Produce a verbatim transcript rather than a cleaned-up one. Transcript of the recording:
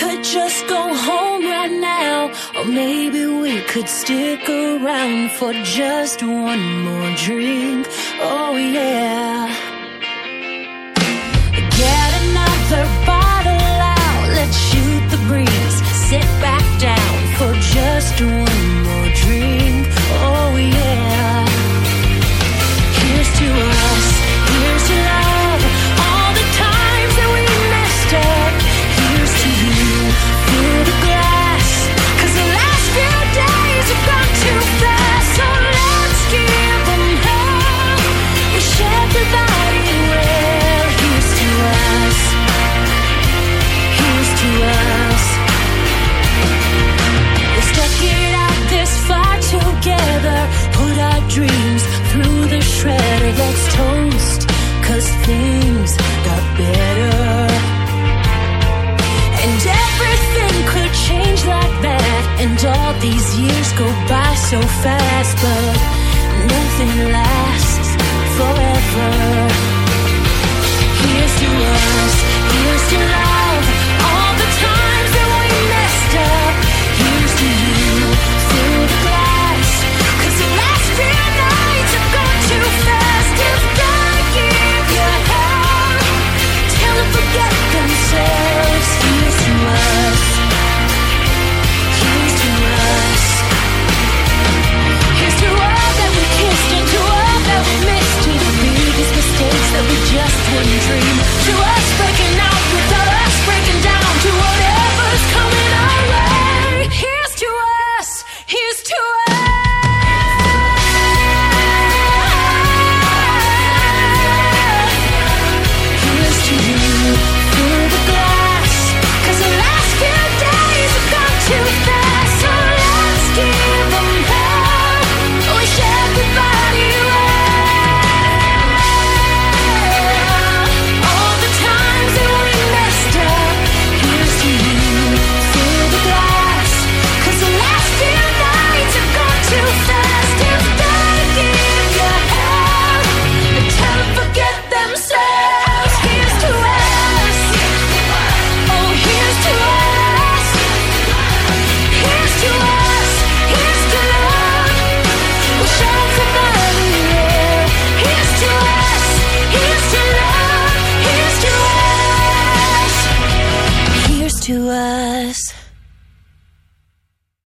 could just go home right now, or maybe we could stick around for just one more drink. Oh yeah. Get another bottle out, let's shoot the breeze. Sit back down for just one more drink. Oh yeah. Here's to us, here's to love, all the times that we missed it. Here's to you, fill the glass, 'cause the last few days have gone too fast. So let's give them hell, wish everybody well. Here's to us, here's to us. We stuck it out this far together, put our dreams through the shredder. Let's toast, 'cause things got better. And everything could change like that, and all these years go by so fast, but nothing lasts forever. Here's to us, here's to life.